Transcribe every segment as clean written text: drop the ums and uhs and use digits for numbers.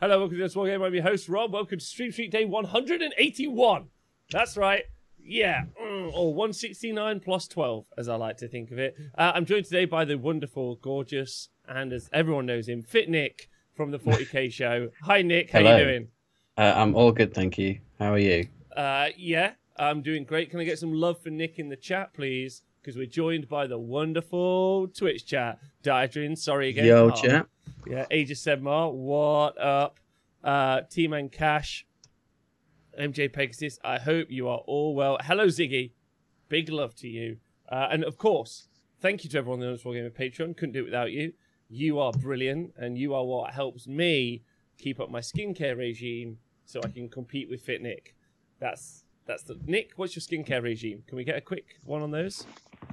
Hello, welcome to this War Game. I'm your host, Rob. Welcome to Stream Street Day 181. That's right. Yeah. Or 169 plus 12, as I like to think of it. I'm joined today by the wonderful, gorgeous, and as everyone knows him, Fit Nick from the 40K show. Hi, Nick. How Hello. you doing? I'm all good, thank you. How are you? Yeah, I'm doing great. Can I get some love for Nick in the chat, please? Because we're joined by the wonderful Twitch chat. Diadrin, sorry again. Yo, chat. Yeah, Aegis Sedmar, what up? T-Man Cash, MJ Pegasus, I hope you are all well. Hello, Ziggy. Big love to you. And of course, thank you to everyone on the War Gamer Patreon. Couldn't do it without you. You are brilliant, and you are what helps me keep up my skincare regime so I can compete with Fit Nick. That's the Nick. What's your skincare regime? Can we get a quick one on those?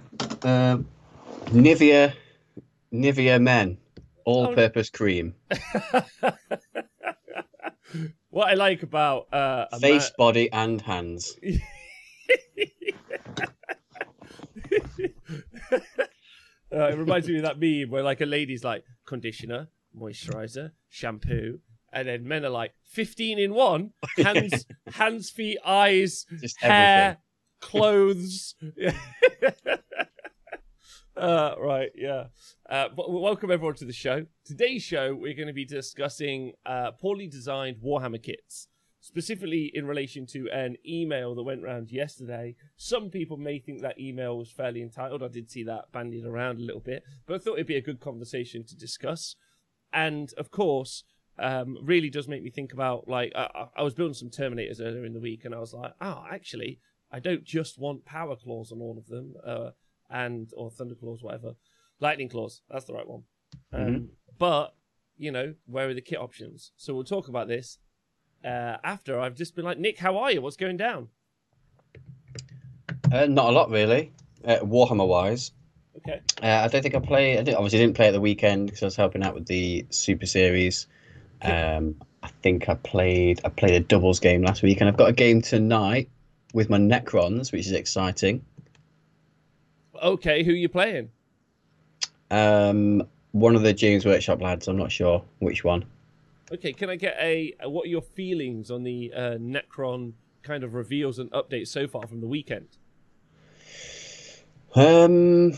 Nivea Men, all-purpose cream. What I like about Face, body, and hands. It reminds me of that meme where like a lady's like conditioner, moisturizer, shampoo, and then men are like 15 in one: hands, feet, eyes, Just hair, everything. clothes. Right, yeah. Welcome everyone to the show. Today's show, we're going to be discussing poorly designed Warhammer kits, specifically in relation to an email that went around yesterday. Some people may think that email was fairly entitled. I did see that bandied around a little bit, but I thought it'd be a good conversation to discuss. And of course, really does make me think about, like, I was building some Terminators earlier in the week, and I was like, actually, I don't just want power claws on all of them, or thunder claws, whatever. Lightning claws, that's the right one. But, you know, where are the kit options? So we'll talk about this after I've just been like, Nick, how are you? What's going down? Not a lot, really, Warhammer-wise. Okay. I don't think obviously didn't play at the weekend because I was helping out with the Super Series. I think I played a doubles game last week, and I've got a game tonight with my Necrons, which is exciting. Okay, who are you playing? One of the James Workshop lads. I'm not sure which one. Okay, can I get what are your feelings on the Necron kind of reveals and updates so far from the weekend? The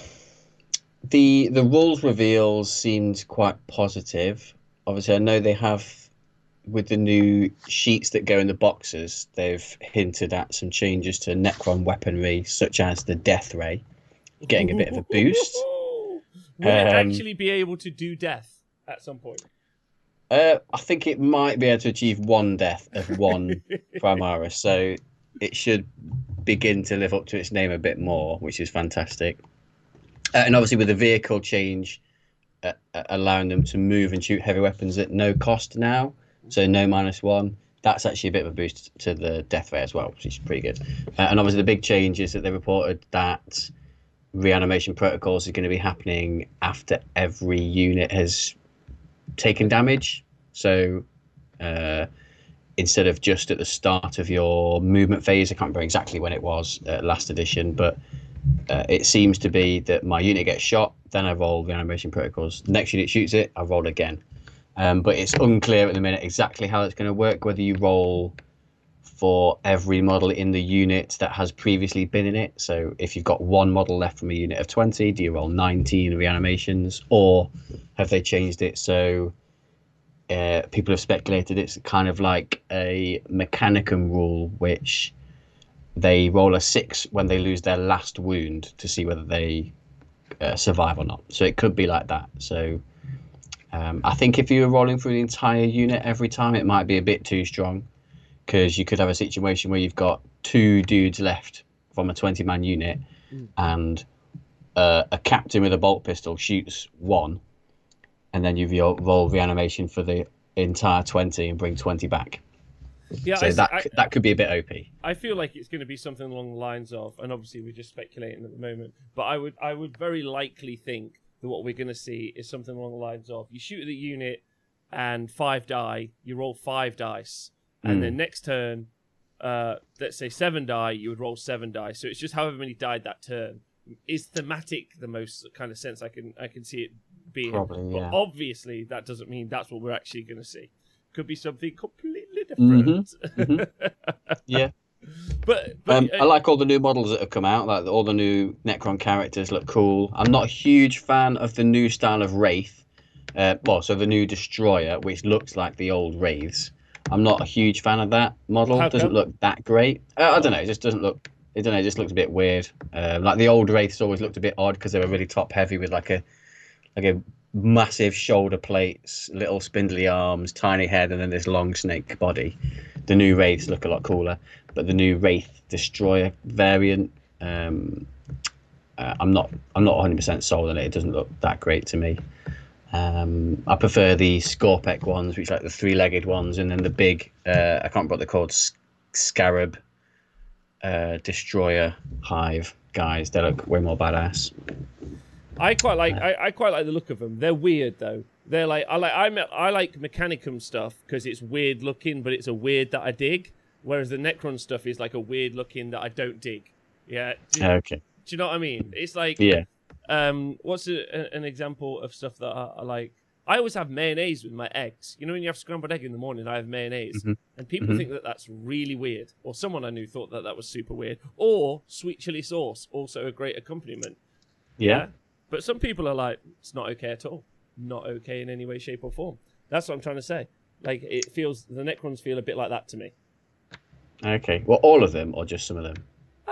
rules reveals seemed quite positive. Obviously, I know they have, with the new sheets that go in the boxes, they've hinted at some changes to Necron weaponry, such as the Death Ray, getting a bit of a boost. Will it actually be able to do death at some point? I think it might be able to achieve one death of one Primaris, so it should begin to live up to its name a bit more, which is fantastic. And obviously with the vehicle change, allowing them to move and shoot heavy weapons at no cost now, so no -1, that's actually a bit of a boost to the Death Ray as well, which is pretty good. And obviously the big change is that they reported that reanimation protocols are going to be happening after every unit has taken damage. So instead of just at the start of your movement phase, I can't remember exactly when it was last edition, but it seems to be that my unit gets shot, then I roll reanimation protocols. The next unit shoots it, I roll again. But it's unclear at the minute exactly how it's going to work, whether you roll for every model in the unit that has previously been in it. So if you've got one model left from a unit of 20, do you roll 19 reanimations, or have they changed it so people have speculated it's kind of like a Mechanicum rule, which they roll a 6 when they lose their last wound to see whether they survive or not. So it could be like that. So I think if you were rolling through the entire unit every time, it might be a bit too strong, because you could have a situation where you've got 2 dudes left from a 20-man unit, and a captain with a bolt pistol shoots 1, and then you roll reanimation for the entire 20 and bring 20 back. Yeah, so that could be a bit OP. I feel like it's going to be something along the lines of, and obviously we're just speculating at the moment, but I would very likely think that what we're going to see is something along the lines of, you shoot at the unit and 5 die, you roll 5 dice, and then next turn, let's say 7 die, you would roll 7 dice. So it's just however many died that turn. Is thematic the most kind of sense I can see it being? Probably, yeah. But obviously that doesn't mean that's what we're actually going to see. could be something completely different. Yeah. But I like all the new models that have come out. Like all the new Necron characters look cool. I'm not a huge fan of the new style of Wraith. So the new Destroyer, which looks like the old Wraiths. I'm not a huge fan of that model. How It doesn't come? look that great. I don't know. It just doesn't look. I don't know. It just looks a bit weird. Like the old Wraiths always looked a bit odd because they were really top heavy with like a massive shoulder plates, little spindly arms, tiny head, and then this long snake body. The new Wraiths look a lot cooler, but the new Wraith Destroyer variant, I'm not 100% sold on it. It doesn't look that great to me. I prefer the Scorpec ones, which are like the three-legged ones, and then the big, I can't remember what they're called, Scarab Destroyer Hive guys. They look way more badass. I quite like the look of them. They're weird though. They're like I like Mechanicum stuff because it's weird looking, but it's a weird that I dig. Whereas the Necron stuff is like a weird looking that I don't dig. Yeah. Okay. Do you know what I mean? It's like Yeah. What's an example of stuff that I like? I always have mayonnaise with my eggs. You know, when you have scrambled egg in the morning, I have mayonnaise. And people think that that's really weird. Or someone I knew thought that was super weird. Or sweet chili sauce, also a great accompaniment. Yeah. But some people are like, it's not okay at all. Not okay in any way, shape, or form. That's what I'm trying to say. Like, the Necrons feel a bit like that to me. Okay. Well, all of them or just some of them?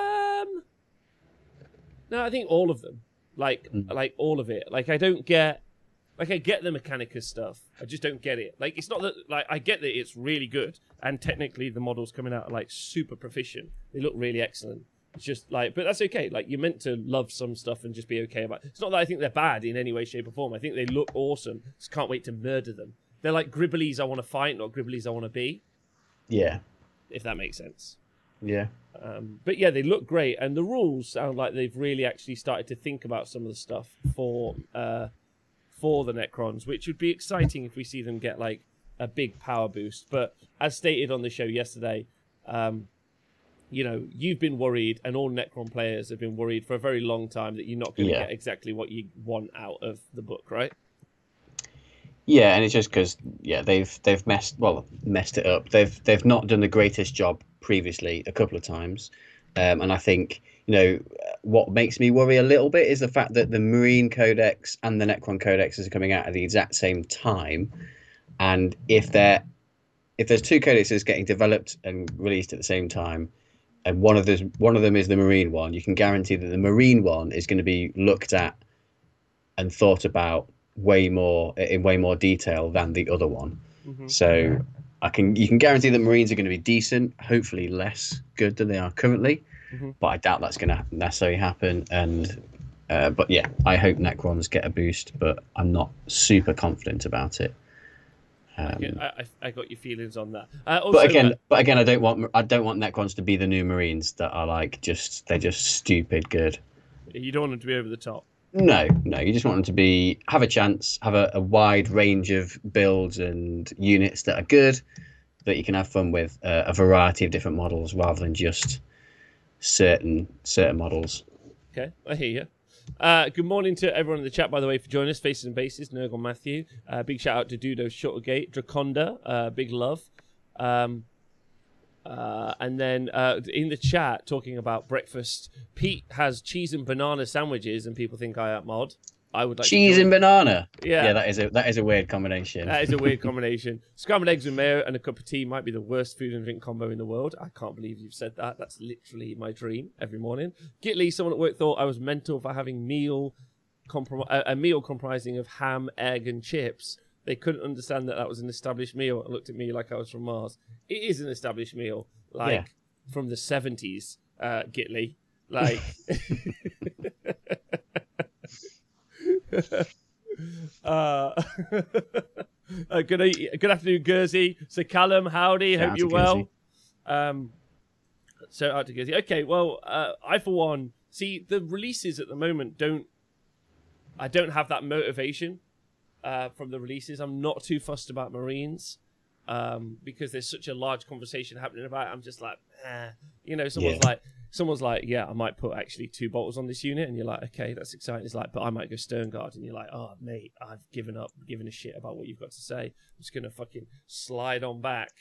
No, I think all of them. Like all of it. Like, I get the Mechanicus stuff. I just don't get it. Like, it's not that, like, I get that it's really good. And technically, the models coming out are, like, super proficient. They look really excellent. It's just, like, but that's okay. Like, you're meant to love some stuff and just be okay about it. It's not that I think they're bad in any way, shape, or form. I think they look awesome. Just can't wait to murder them. They're like Gribblies I want to fight, not Gribblies I want to be. Yeah. If that makes sense. Yeah. But yeah, they look great, and the rules sound like they've really actually started to think about some of the stuff for the Necrons, which would be exciting if we see them get like a big power boost. But as stated on the show yesterday, you know, you've been worried, and all Necron players have been worried for a very long time that you're not going to get exactly what you want out of the book, right? Yeah, and it's just because they've messed it up. They've not done the greatest job previously a couple of times, and I think, you know, what makes me worry a little bit is the fact that the Marine Codex and the Necron Codex are coming out at the exact same time, and if there's two codexes getting developed and released at the same time, and one of them is the Marine one, you can guarantee that the Marine one is going to be looked at and thought about in way more detail than the other one. So you can guarantee that Marines are going to be decent, hopefully less good than they are currently, but I doubt that's going to necessarily happen. And but yeah, I hope Necrons get a boost, but I'm not super confident about it. I got your feelings on that. But again, I don't want Necrons to be the new Marines that are like they're just stupid good. You don't want them to be over the top. No, you just want them to have a chance, have a wide range of builds and units that are good, that you can have fun with, a variety of different models rather than just certain models. Okay, I hear you. Good morning to everyone in the chat, by the way, for joining us. Faces and Bases, Nurgle Matthew. Big shout out to Dudo Shortergate, Draconda, big love. And then in the chat, talking about breakfast, Pete has cheese and banana sandwiches, and people think I am mod. I would like cheese and banana. Yeah, that is a weird combination. That is a weird combination. Scrambled eggs with mayo and a cup of tea might be the worst food and drink combo in the world. I can't believe you've said that. That's literally my dream every morning. Gitley, someone at work thought I was mental for having a meal comprising of ham, egg, and chips. They couldn't understand that was an established meal and looked at me like I was from Mars. It is an established meal, from the 70s, Gitley. Like, good afternoon, Gursey. So Callum, howdy. Hope you're well. So out to Gursey. Okay, well, I for one see the releases at the moment. I don't have that motivation. From the releases, I'm not too fussed about Marines, because there's such a large conversation happening about it. I'm just like, you know, someone's like, someone's like, yeah, I might put actually 2 bolters on this unit, and you're like, okay, that's exciting. It's like, but I might go Stern Guard, and you're like, oh, mate, I've given up, giving a shit about what you've got to say. I'm just gonna fucking slide on back.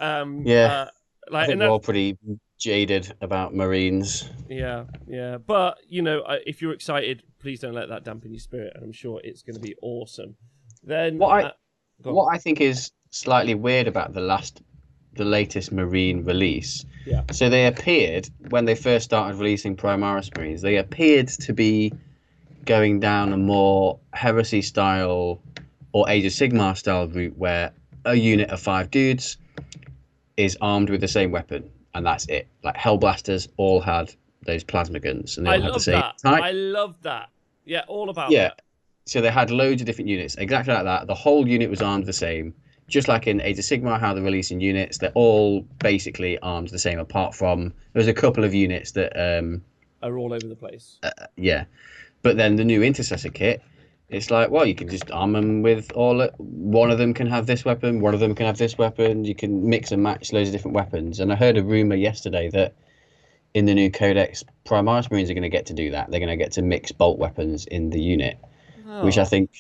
I think we're all pretty jaded about Marines. Yeah, but you know, if you're excited, please don't let that dampen your spirit, and I'm sure it's going to be awesome. Then what I think is slightly weird about the latest Marine release. Yeah. So they appeared when they first started releasing Primaris Marines. They appeared to be going down a more Heresy style or Age of Sigmar style route, where a unit of 5 dudes is armed with the same weapon, and that's it. Like Hellblasters all had those plasma guns, and they all had the same type. I love that. Yeah, all about that. So they had loads of different units, exactly like that. The whole unit was armed the same, just like in Age of Sigmar, how they're releasing units. They're all basically armed the same, apart from there's a couple of units that are all over the place. But then the new Intercessor kit, it's like, well, you can just arm them with one of them can have this weapon, one of them can have this weapon. You can mix and match loads of different weapons. And I heard a rumor yesterday that in the new Codex, Primaris Marines are going to get to do that. They're going to get to mix bolt weapons in the unit, which I think...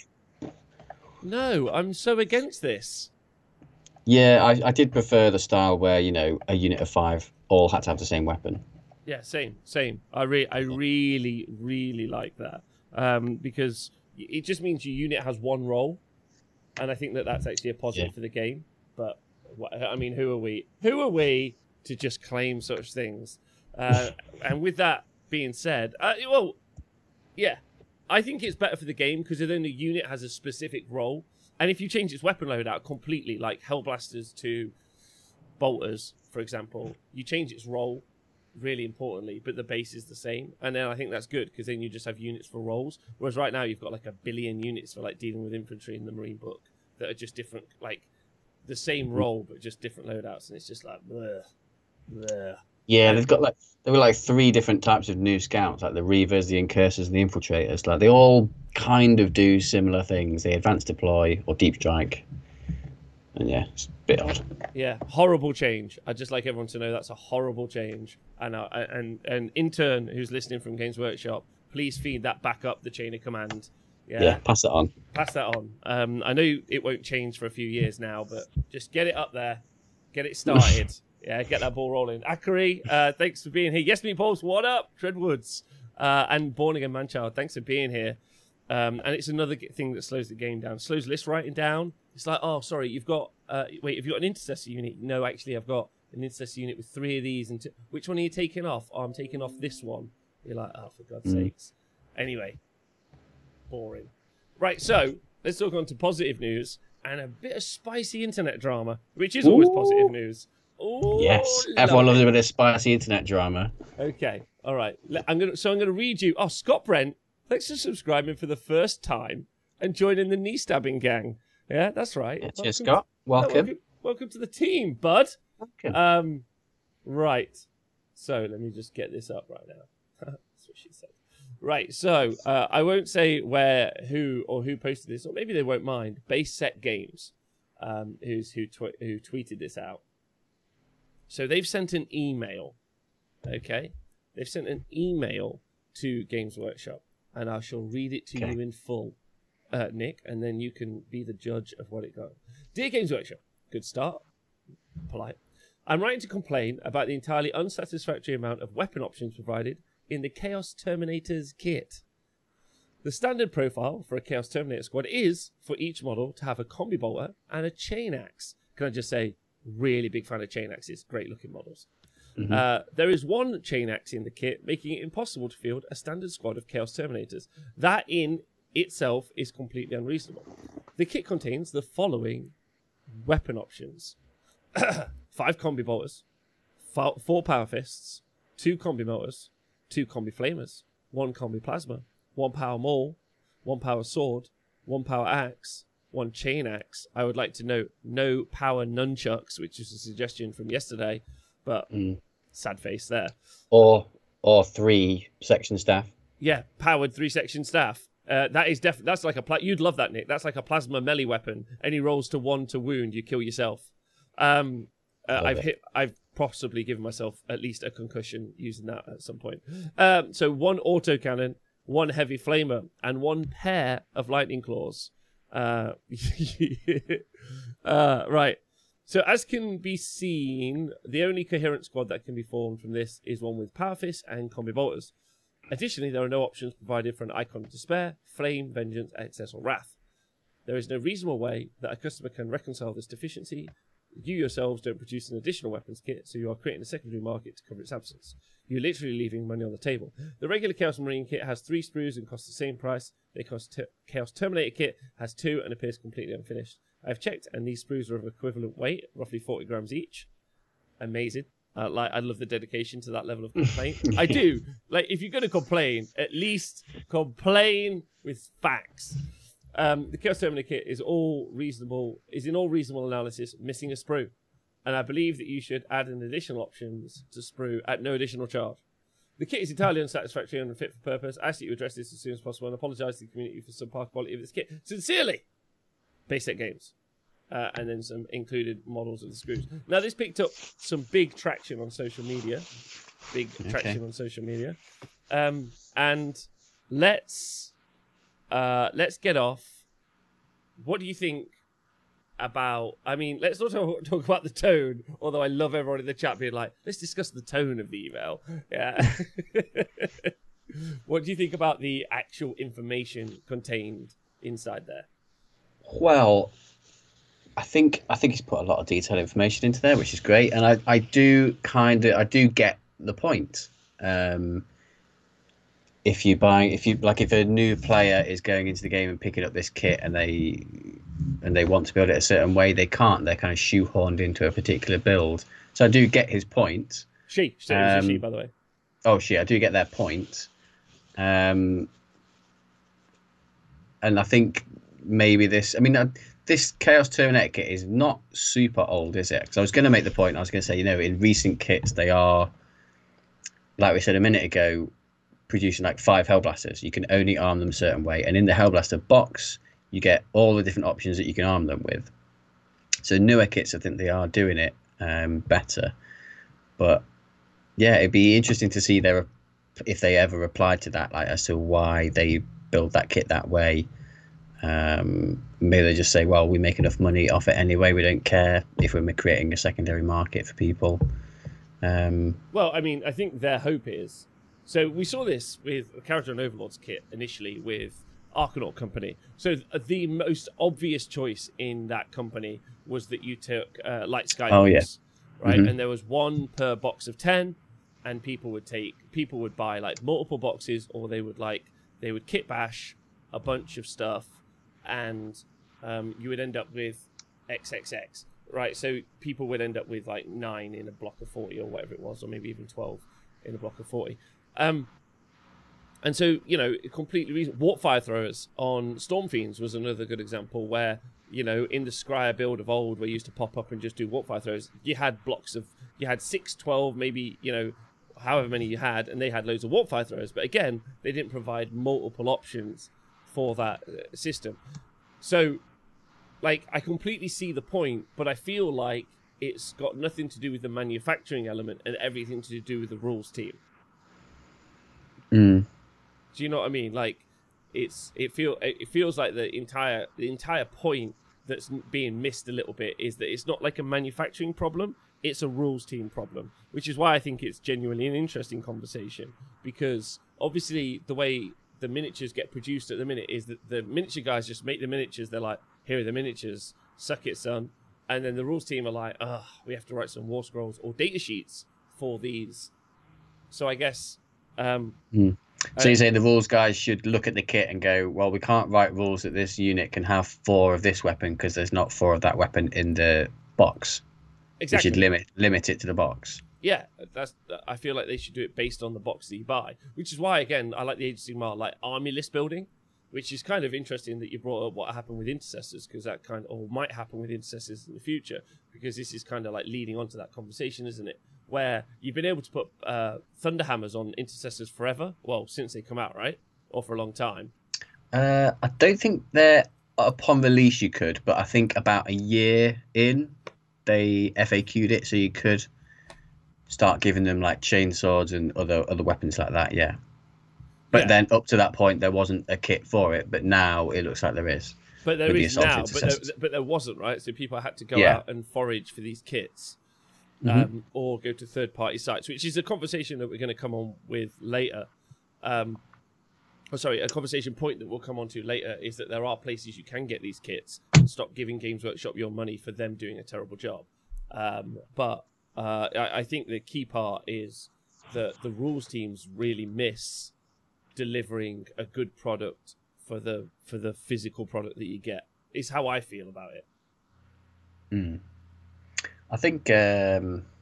No, I'm so against this. Yeah, I did prefer the style where, you know, a unit of 5 all had to have the same weapon. Yeah, same. I really, really like that. Because it just means your unit has one role, and I think that's actually a positive for the game. But I mean, who are we? Who are we to just claim such things? And with that being said, I think it's better for the game because then the unit has a specific role, and if you change its weapon loadout completely, like Hellblasters to Bolters, for example, you change its role. Really importantly, but the base is the same, and then I think that's good because then you just have units for roles. Whereas right now you've got like 1 billion units for like dealing with infantry in the Marine book that are just different, like the same role but just different loadouts, and it's just like bleh. Yeah, there were 3 different types of new scouts, like the Reavers, the Incursors, and the Infiltrators. Like they all kind of do similar things. They advance deploy or deep strike. And yeah, it's a bit odd. Yeah, horrible change. I'd just like everyone to know that's a horrible change. And intern who's listening from Games Workshop, please feed that back up the chain of command. Yeah, pass that on. Pass that on. I know it won't change for a few years now, but just get it up there. Get it started. Yeah, get that ball rolling. Akari, thanks for being here. Yes, Meatballs, what up? Treadwoods. And Born Again Manchild, thanks for being here. And it's another thing that slows the game down. Slows list writing down. It's like, oh, sorry, you've got... wait, have you got an Intercessor unit? No, actually, I've got an Intercessor unit with 3 of these. And which one are you taking off? Oh, I'm taking off this one. You're like, oh, for God's sakes. Anyway, boring. Right, so let's talk on to positive news and a bit of spicy internet drama, which is always positive news. Ooh, yes, everyone loves a bit of spicy internet drama. Okay, all right. I'm gonna read you. Oh, Scott Brent, thanks for subscribing for the first time and joining the knee stabbing gang. Yeah, that's right. Yeah, cheers, Scott. Welcome. Welcome to the team, bud. Welcome. Right. So let me just get this up right now. That's what she said. Right. So I won't say who posted this, or maybe they won't mind. Base Set Games, who tweeted this out. So they've sent an email. Okay, they've sent an email to Games Workshop, and I shall read it to you in full. Nick, and then you can be the judge of what it got. Dear Games Workshop, good start. Polite. I'm writing to complain about the entirely unsatisfactory amount of weapon options provided in the Chaos Terminators kit. The standard profile for a Chaos Terminator squad is for each model to have a combi bolter and a chain axe. Can I just say, really big fan of chain axes, great looking models. There is one chain axe in the kit, making it impossible to field a standard squad of Chaos Terminators. That in itself is completely unreasonable. The kit contains the following weapon options: 5 combi bolters, 4 power fists, 2 combi motors, 2 combi flamers, 1 combi plasma, 1 power maul, 1 power sword, 1 power axe, 1 chain axe. I would like to note no power nunchucks, which is a suggestion from yesterday, but sad face there. Or 3 section staff. Yeah, powered 3-section staff. That is definitely, that's like you'd love that, Nick. That's like a plasma melee weapon. Any rolls to 1 to wound, you kill yourself. I've possibly given myself at least a concussion using that at some point. So 1 autocannon, 1 heavy flamer, and 1 pair of lightning claws. Right. So as can be seen, the only coherent squad that can be formed from this is one with Power Fist and Combi Bolters. Additionally, there are no options provided for an Icon of Despair, Flame, Vengeance, Excess, or Wrath. There is no reasonable way that a customer can reconcile this deficiency. You yourselves don't produce an additional weapons kit, so you are creating a secondary market to cover its absence. You're literally leaving money on the table. The regular Chaos Marine kit has 3 sprues and costs the same price. The Chaos Terminator kit has 2 and appears completely unfinished. I've checked, and these sprues are of equivalent weight, roughly 40 grams each. Amazing. I love the dedication to that level of complaint. I do. Like, if you're going to complain, at least complain with facts. The Chaos Terminator kit is in all reasonable analysis missing a sprue, and I believe that you should add an additional options to sprue at no additional charge. The kit is entirely unsatisfactory and unfit for purpose. I ask that you address this as soon as possible and apologise to the community for some poor quality of this kit. Sincerely, Basic Games. And then some included models of the screws. Now, this picked up some big traction on social media. And let's get off. What do you think about... I mean, let's not talk about the tone, although I love everyone in the chat being like, let's discuss the tone of the email. Yeah. What do you think about the actual information contained inside there? Well, I think he's put a lot of detailed information into there, which is great, and I do get the point. If a new player is going into the game and picking up this kit and they want to build it a certain way, they can't. They're kind of shoehorned into a particular build. So I do get his point. She, by the way. Oh, I do get their point. And I think maybe this Chaos Terminator kit is not super old, is it? Because I was going to make the point, I was going to say, in recent kits, they are, like we said a minute ago, producing like 5 Hellblasters. You can only arm them a certain way. And in the Hellblaster box, you get all the different options that you can arm them with. So newer kits, I think they are doing it better. But yeah, it'd be interesting to see if they ever replied to that, like as to why they build that kit that way. Maybe they just say, well, we make enough money off it anyway, we don't care if we're creating a secondary market for people. Well, I mean, I think their hope is, so we saw this with the Character and Overlords kit initially with Archanaut Company. So the most obvious choice in that company was that you took Light Sky Box, right? Mm-hmm. And there was 1 per box of 10, and people would buy like multiple boxes, or they would kit bash a bunch of stuff, and you would end up with XXX, right? So people would end up with like 9 in a block of 40 or whatever it was, or maybe even 12 in a block of 40. And so, completely reasonable. Warp Fire Throwers on Stormfiends was another good example where, in the Scryer build of old, where you used to pop up and just do Warp Fire Throwers, you had 6, 12, maybe, however many you had, and they had loads of Warp Fire Throwers. But again, they didn't provide multiple options for that system. So, like, I completely see the point, but I feel like it's got nothing to do with the manufacturing element and everything to do with the rules team. Mm. Do you know what I mean? Like, it feels like the entire point that's being missed a little bit is that it's not like a manufacturing problem, it's a rules team problem, which is why I think it's genuinely an interesting conversation, because obviously the way the miniatures get produced at the minute is that the miniature guys just make the miniatures. They're like, here are the miniatures, suck it, son. And then the rules team are like, we have to write some war scrolls or data sheets for these. So I guess... So you say the rules guys should look at the kit and go, well, we can't write rules that this unit can have 4 of this weapon because there's not 4 of that weapon in the box. Exactly. We should limit it to the box. Yeah, I feel like they should do it based on the box that you buy, which is why, again, I like the Age of Sigmar, like army list building, which is kind of interesting that you brought up what happened with Intercessors, because that might happen with Intercessors in the future, because this is kind of like leading on to that conversation, isn't it? Where you've been able to put Thunderhammers on Intercessors forever, well, since they come out, right? Or for a long time. I don't think they're upon release you could, but I think about a year in, they FAQ'd it so you could start giving them like chainswords and other weapons like that. Yeah. But Yeah. then up to that point, there wasn't a kit for it. But now it looks like there is. But there with the is assault now, intercessors. but there wasn't, right? So people had to go Yeah. out and forage for these kits, or go to third-party sites, which is a conversation that we're going to come on with later. A conversation point that we'll come on to later is that there are places you can get these kits and stop giving Games Workshop your money for them doing a terrible job. But I think the key part is that the rules teams really miss delivering a good product for the physical product that you get. Is how I feel about it. I think I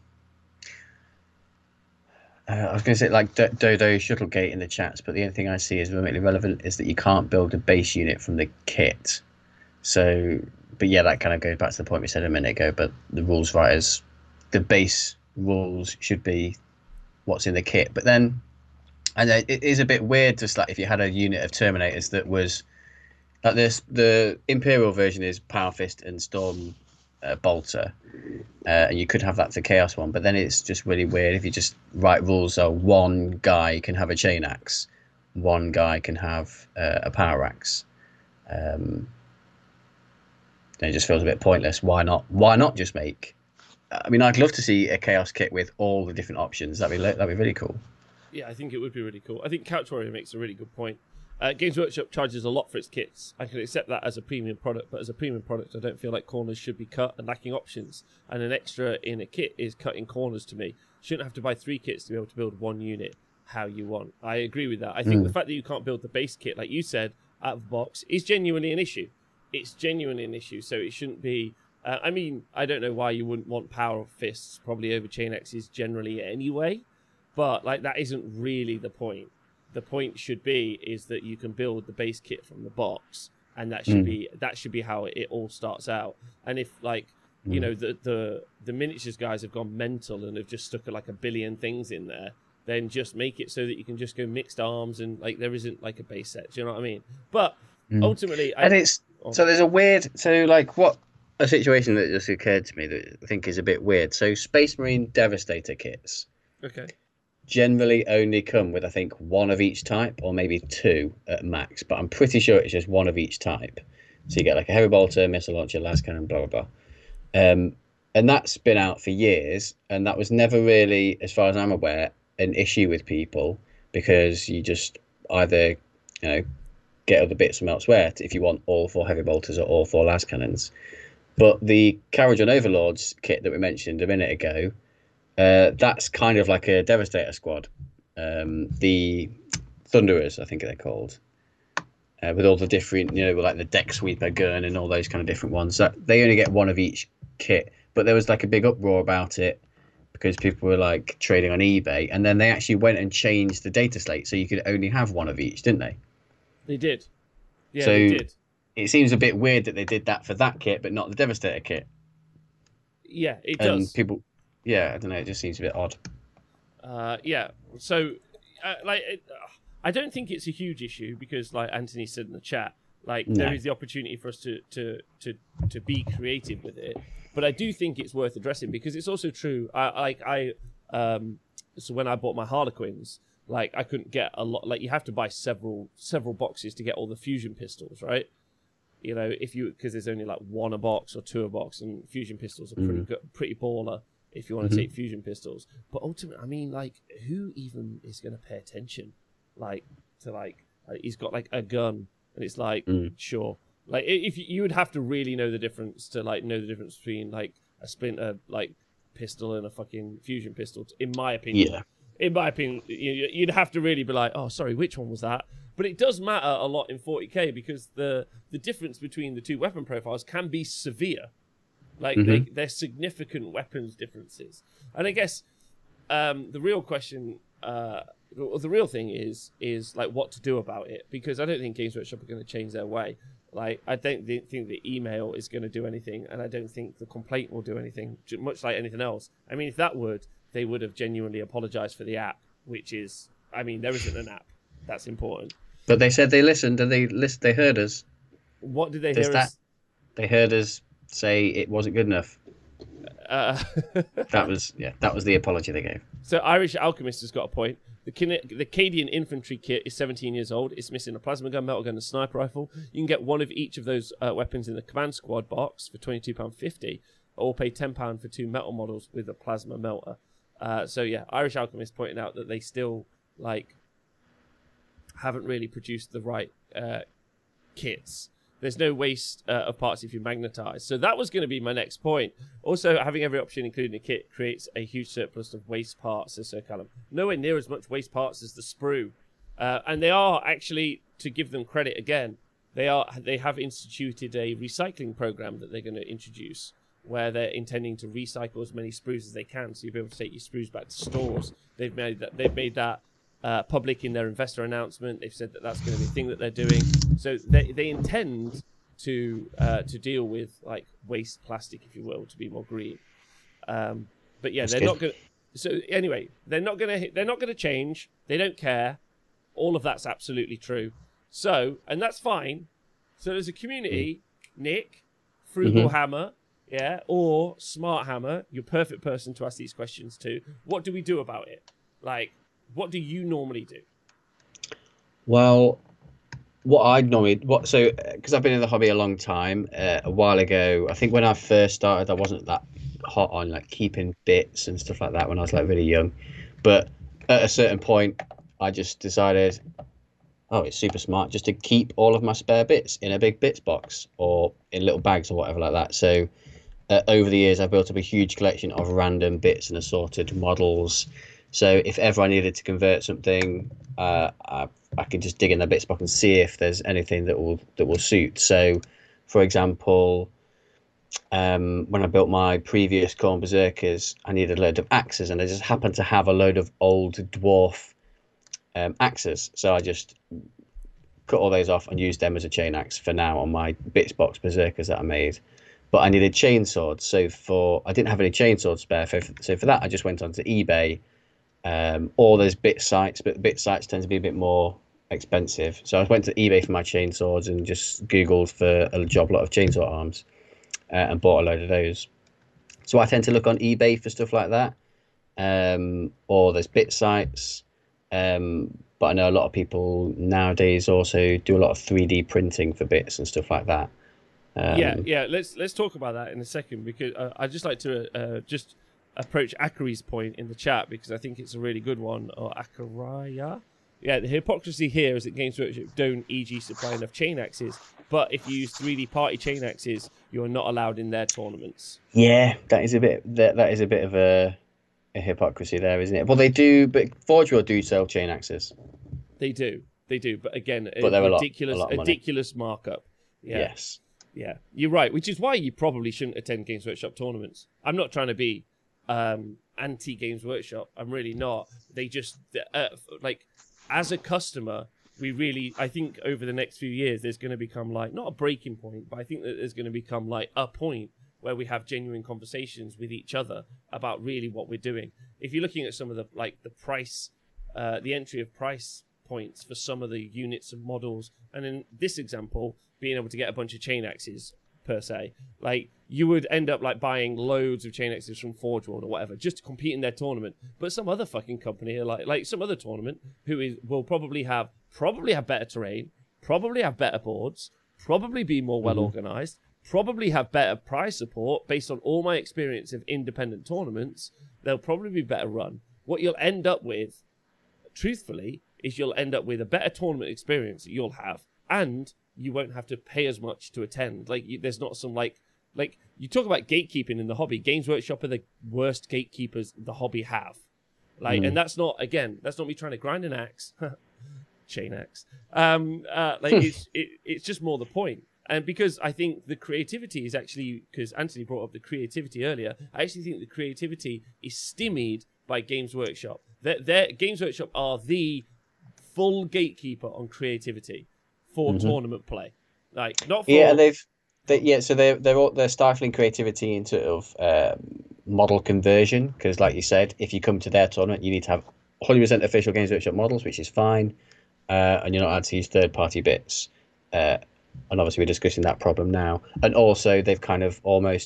was going to say like Dodo Shuttlegate in the chats, but the only thing I see is remotely relevant is that you can't build a base unit from the kit. So, but yeah, that kind of goes back to the point we said a minute ago. But the rules writers, the base rules should be what's in the kit. But then, and it is a bit weird, just like if you had a unit of Terminators that was like this. The Imperial version is Power Fist and Storm Bolter, and you could have that for Chaos one. But then it's just really weird if you just write rules. So one guy can have a chain axe, one guy can have a power axe. It just feels a bit pointless. Why not? Why not just make? I mean, I'd love to see a Chaos kit with all the different options. That'd be really cool. Yeah, I think it would be really cool. I think Couch Warrior makes a really good point. Games Workshop charges a lot for its kits. I can accept that as a premium product, but as a premium product, I don't feel like corners should be cut and lacking options. And an extra in a kit is cutting corners to me. You shouldn't have to buy 3 kits to be able to build one unit how you want. I agree with that. I think the fact that you can't build the base kit, like you said, out of the box, is genuinely an issue. It's genuinely an issue, so it shouldn't be... I mean, I don't know why you wouldn't want Power Fists probably over Chain Axes generally anyway, but like that isn't really the point. The point should be is that you can build the base kit from the box, and that should be how it all starts out. And if like you know the miniatures guys have gone mental and have just stuck like a billion things in there, then just make it so that you can just go mixed arms and like there isn't like a base set. Do you know what I mean? But ultimately, so there's a weird a situation that just occurred to me that I think is a bit weird. So Space Marine Devastator kits. Okay. Generally only come with, I think, one of each type, or maybe 2 at max. But I'm pretty sure it's just one of each type. So you get like a heavy bolter, missile launcher, las cannon, blah blah blah. And that's been out for years, and that was never really, as far as I'm aware, an issue with people because you just either get other bits from elsewhere if you want all 4 heavy bolters or all 4 las cannons. But the Kharadron Overlords kit that we mentioned a minute ago, that's kind of like a Devastator squad. The Thunderers, I think they're called, with all the different, like the Deck Sweeper gun and all those kind of different ones. So they only get one of each kit. But there was like a big uproar about it because people were like trading on eBay, and then they actually went and changed the data slate so you could only have one of each, didn't they? They did. Yeah, so they did. It seems a bit weird that they did that for that kit, but not the Devastator kit. Yeah, it and does. People, I don't know. It just seems a bit odd. Yeah. So, I don't think it's a huge issue because, like Anthony said in the chat, there is the opportunity for us to be creative with it. But I do think it's worth addressing because it's also true. So when I bought my Harlequins, I couldn't get a lot. Like you have to buy several boxes to get all the fusion pistols, right? Because there's only like 1 a box or 2 a box, and fusion pistols are pretty baller if you want to take fusion pistols. But ultimately, I mean, who even is going to pay attention? He's got like a gun, and it's sure. If you would have to really know the difference to know the difference between a splinter pistol and a fucking fusion pistol. In my opinion, you'd have to really be like, oh, sorry, which one was that? But it does matter a lot in 40k because the difference between the 2 weapon profiles can be severe. They're significant weapons differences. And I guess the real question, the real thing is what to do about it, because I don't think Games Workshop are going to change their way. I don't think the email is going to do anything, and I don't think the complaint will do anything, much like anything else. I mean, if that would, they would have genuinely apologized for the app, which is, I mean, there isn't an app. That's important. But they said they listened and they heard us. What did they hear us? They heard us say it wasn't good enough. Uh, That was the apology they gave. So Irish Alchemist has got a point. The Cadian infantry kit is 17 years old. It's missing a plasma gun, metal gun, and sniper rifle. You can get one of each of those weapons in the command squad box for £22.50, or pay £10 for 2 metal models with a plasma melter. So yeah, Irish Alchemist pointing out that they still haven't really produced the right kits. There's no waste of parts if you magnetize. So that was going to be my next point. Also, having every option, including a kit, creates a huge surplus of waste parts, says Sir Callum. Nowhere near as much waste parts as the sprue. And they are actually, to give them credit again, they have instituted a recycling program that they're going to introduce, where they're intending to recycle as many sprues as they can, so you'll be able to take your sprues back to stores. They've made that public in their investor announcement. They've said that that's going to be a thing that they're doing. So they intend to deal with like waste plastic, if you will, to be more green. But yeah, they're not going. So anyway, they're not going to change. They don't care. All of that's absolutely true. So, and that's fine. So there's a community, Nick, Frugal Hammer, yeah, or Smart Hammer. You're a perfect person to ask these questions to. What do we do about it? Like, what do you normally do? Well, because I've been in the hobby a long time. A while ago, I think when I first started, I wasn't that hot on like keeping bits and stuff like that when I was like really young. But at a certain point, I just decided, oh, it's super smart just to keep all of my spare bits in a big bits box or in little bags or whatever like that. So over the years, I've built up a huge collection of random bits and assorted models. So if ever I needed to convert something, I can just dig in the bits box and see if there's anything that will suit. So, for example, when I built my previous Khorne Berserkers, I needed a load of axes, and I just happened to have a load of old dwarf axes. So I just cut all those off and used them as a chain axe for now on my bits box Berserkers that I made. But I needed chain swords, so I didn't have any chain swords spare. So for that, I just went onto eBay. Or there's bit sites, but bit sites tend to be a bit more expensive. So I went to eBay for my chain swords and just Googled for a job lot of chainsaw arms and bought a load of those. So I tend to look on eBay for stuff like that. Or there's bit sites. But I know a lot of people nowadays also do a lot of 3D printing for bits and stuff like that. Yeah. Let's talk about that in a second, because I'd just like to just approach Akari's point in the chat, because I think it's a really good one. Or Akaraya. Yeah, the hypocrisy here is that Games Workshop don't, e.g., supply enough chain axes, but if you use 3D party chain axes, you're not allowed in their tournaments. Yeah, that is a bit of a hypocrisy there, isn't it? Well, they do, but Forge World do sell chain axes. They do, but again, they're ridiculous markup. Yeah. Yes. Yeah, you're right, which is why you probably shouldn't attend Games Workshop tournaments. I'm not trying to be anti-Games Workshop. I'm really not. They just, as a customer, I think over the next few years, there's going to become like, not a breaking point, but I think that there's going to become like a point where we have genuine conversations with each other about really what we're doing. If you're looking at some of the price, the entry of price points for some of the units and models, and in this example, being able to get a bunch of chain axes per se, like you would end up like buying loads of chain axes from Forge World or whatever just to compete in their tournament. But some other fucking company, like some other tournament, will probably have better terrain, probably have better boards, probably be more well organized, probably have better prize support based on all my experience of independent tournaments. They'll probably be better run. What you'll end up with, truthfully, is you'll end up with a better tournament experience that you'll have, and you won't have to pay as much to attend. There's not some like you talk about gatekeeping in the hobby. Games Workshop are the worst gatekeepers the hobby have. And that's not me trying to grind an axe, chain axe. It's just more the point. And because I think the creativity is actually, because Anthony brought up the creativity earlier, I actually think the creativity is stymied by Games Workshop. Their Games Workshop are the full gatekeeper on creativity for tournament play, not for so they're stifling creativity in sort of model conversion, because like you said, if you come to their tournament, you need to have 100% official Games Workshop models, which is fine, and you're not allowed to use third-party bits. And obviously, we're discussing that problem now. And also, they've kind of almost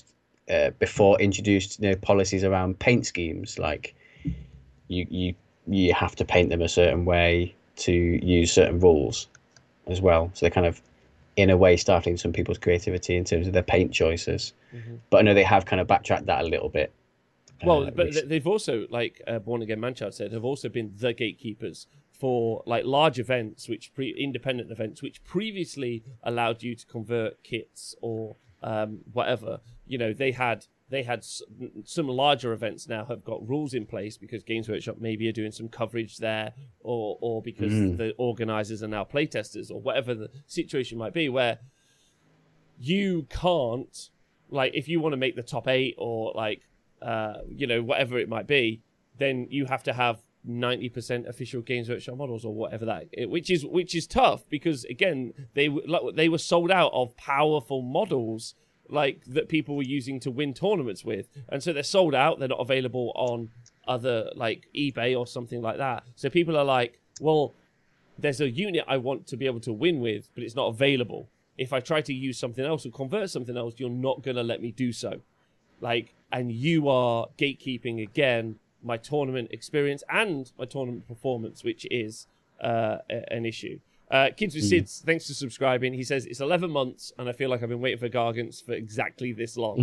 before introduced policies around paint schemes, like you have to paint them a certain way to use certain rules as well. So they're kind of, in a way, stifling some people's creativity in terms of their paint choices. But I know they have kind of backtracked that a little bit. Well, but they've also, like Born Again Manchild said, have also been the gatekeepers for like large events, independent events, which previously allowed you to convert kits or whatever. They had some larger events now have got rules in place because Games Workshop maybe are doing some coverage there, or because the organizers are now playtesters, or whatever the situation might be, where you can't, like, if you want to make the top 8 or like whatever it might be, then you have to have 90% official Games Workshop models or whatever which is tough, because again they were sold out of powerful models like that people were using to win tournaments with, and so they're sold out. They're not available on other like eBay or something like that. So people are like, well, there's a unit I want to be able to win with, but it's not available. If I try to use something else or convert something else, you're not going to let me do so. Like, and you are gatekeeping again my tournament experience and my tournament performance, which is an issue. Kids with Sids, thanks for subscribing. He says, it's 11 months and I feel like I've been waiting for Gargants for exactly this long.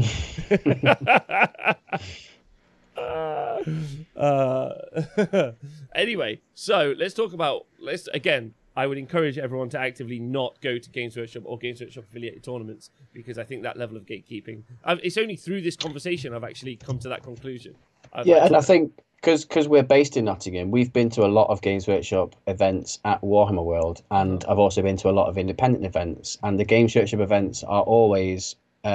Anyway, so let's talk about, again, I would encourage everyone to actively not go to Games Workshop or Games Workshop affiliated tournaments, because I think that level of gatekeeping, it's only through this conversation I've actually come to that conclusion. I think because we're based in Nottingham, we've been to a lot of Games Workshop events at Warhammer World, and I've also been to a lot of independent events, and the Games Workshop events are always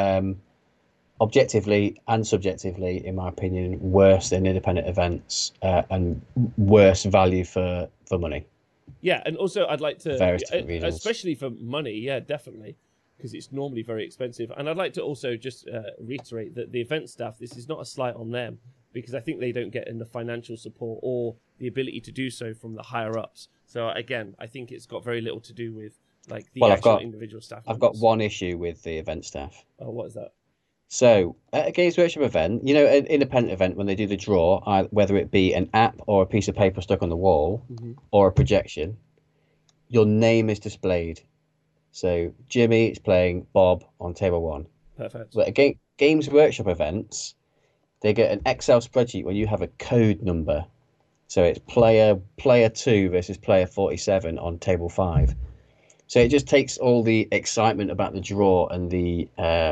objectively and subjectively, in my opinion, worse than independent events, and worse value for money. Yeah, and also I'd like to, especially for money, yeah, definitely, because it's normally very expensive. And I'd like to also just reiterate that the event staff, this is not a slight on them, because I think they don't get enough financial support or the ability to do so from the higher ups. So again, I think it's got very little to do with like the individual staff. I've got one issue with the event staff. Oh, what is that? So at a Games Workshop event, an independent event, when they do the draw, whether it be an app or a piece of paper stuck on the wall or a projection, your name is displayed. So Jimmy is playing Bob on table 1. Perfect. But at Games Workshop events, they get an Excel spreadsheet where you have a code number. So it's player 2 versus player 47 on table 5. So it just takes all the excitement about the draw and the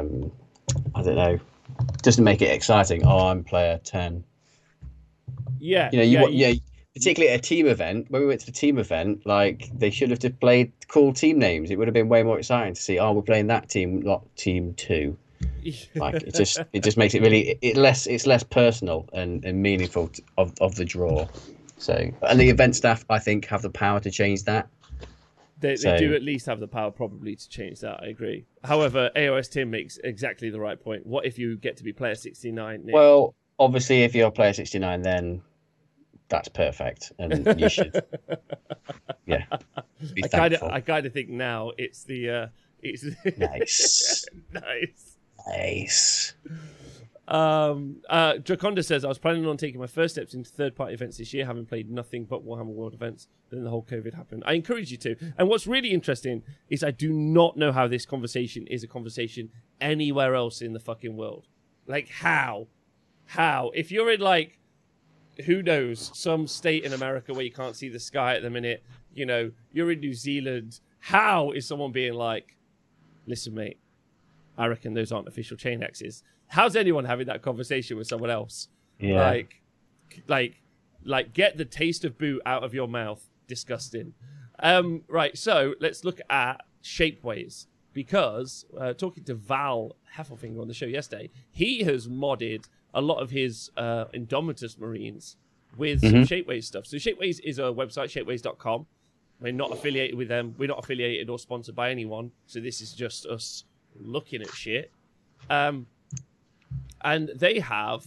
I don't know, doesn't make it exciting. Oh, I'm player 10. Yeah. Particularly at a team event. When we went to the team event, like, they should have just played cool team names. It would have been way more exciting to see, we're playing that team, not team 2. Like, it just makes it really it's less personal and meaningful of the draw. So, and the event staff, I think, have the power to change that. They do at least have the power probably to change that, I agree. However, AOS Tim makes exactly the right point. What if you get to be player 69, Nick? Well, obviously, if you're player 69, then that's perfect. And you should, yeah, be thankful. I kind of think now it's the... Nice. Nice. Draconda says, I was planning on taking my first steps into third-party events this year, having played nothing but Warhammer World events. Then the whole COVID happened. I encourage you to. And what's really interesting is I do not know how this conversation is a conversation anywhere else in the fucking world. Like, how? If you're in, like, who knows, some state in America where you can't see the sky at the minute, you're in New Zealand, how is someone being like, listen, mate, I reckon those aren't official chain axes. How's anyone having that conversation with someone else? Yeah. Like get the taste of boot out of your mouth. Disgusting. Right, so let's look at Shapeways, because talking to Val Heffelfinger on the show yesterday, he has modded a lot of his Indomitus Marines with some Shapeways stuff. So Shapeways is a website, shapeways.com. We're not affiliated with them. We're not affiliated or sponsored by anyone. So this is just us looking at shit. And they have